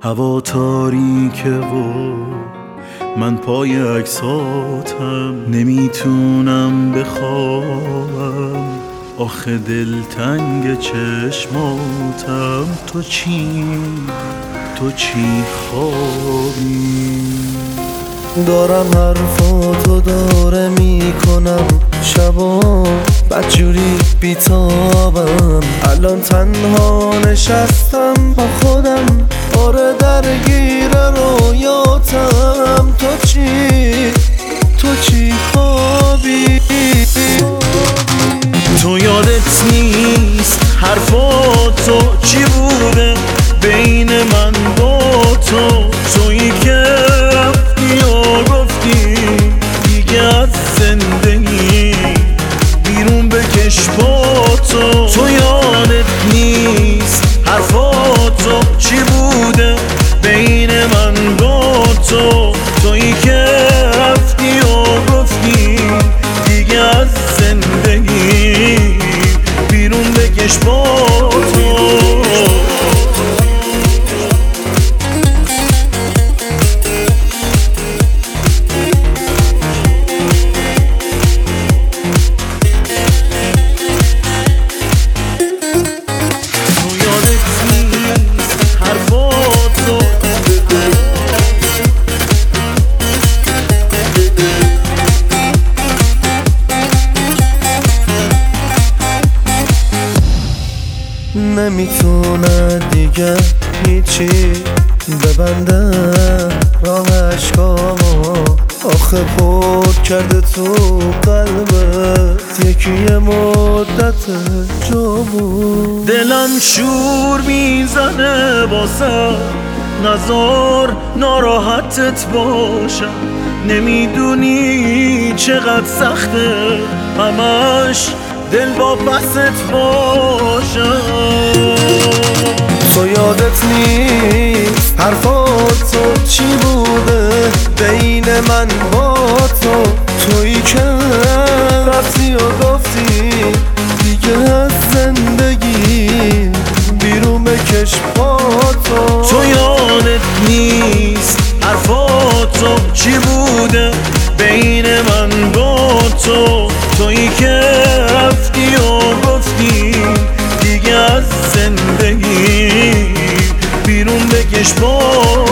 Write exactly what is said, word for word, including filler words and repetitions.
هوا تاریکه و من پای عکساتم، نمیتونم بخوابم آخه دلتنگ چشماتم. تو چی تو چی خوابی؟ دارم حرفاتو داره میکنم شبا بدجوری بیتابم. الان تنها نشستم با خودم، آره درگیر رویاتم. تو چی تو چی خوابی؟ تو یادت نیست حرفاتو چی بوده بین من با تو؟ تویی که رفتی و گفتی دیگه از زندگی بیرون بکش با تو. تو یادت نیست حرفاتو چی بوده بین من با تو؟ تویی که رفتی و گفتی دیگه از زندگی بیرون بکش با تو. نمیتونه دیگه هیچی ببنده راه عشقامو، آخه پر کرده تو قلبت یکی مدت جا بود. دلم شور میزنه باسه نزار ناراحتت باشم، نمیدونی چقدر سخته همش دل با بست باشم. تو یادت نیست حرفاتو چی بوده بین من با تو؟ تویی که رفتی و گفتی دیگه از زندگی بیرون بکش با تو. تو یادت نیست حرفاتو چی بوده بین من با تو؟ تویی که رفتی و گفتی دیگه از زندگی بیرون بکش با